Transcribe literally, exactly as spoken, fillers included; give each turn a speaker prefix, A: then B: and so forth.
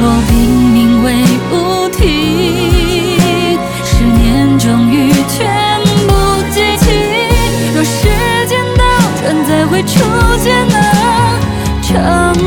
A: 我拼命为不停，十年终于全部记起。若时间倒转，再会出现那场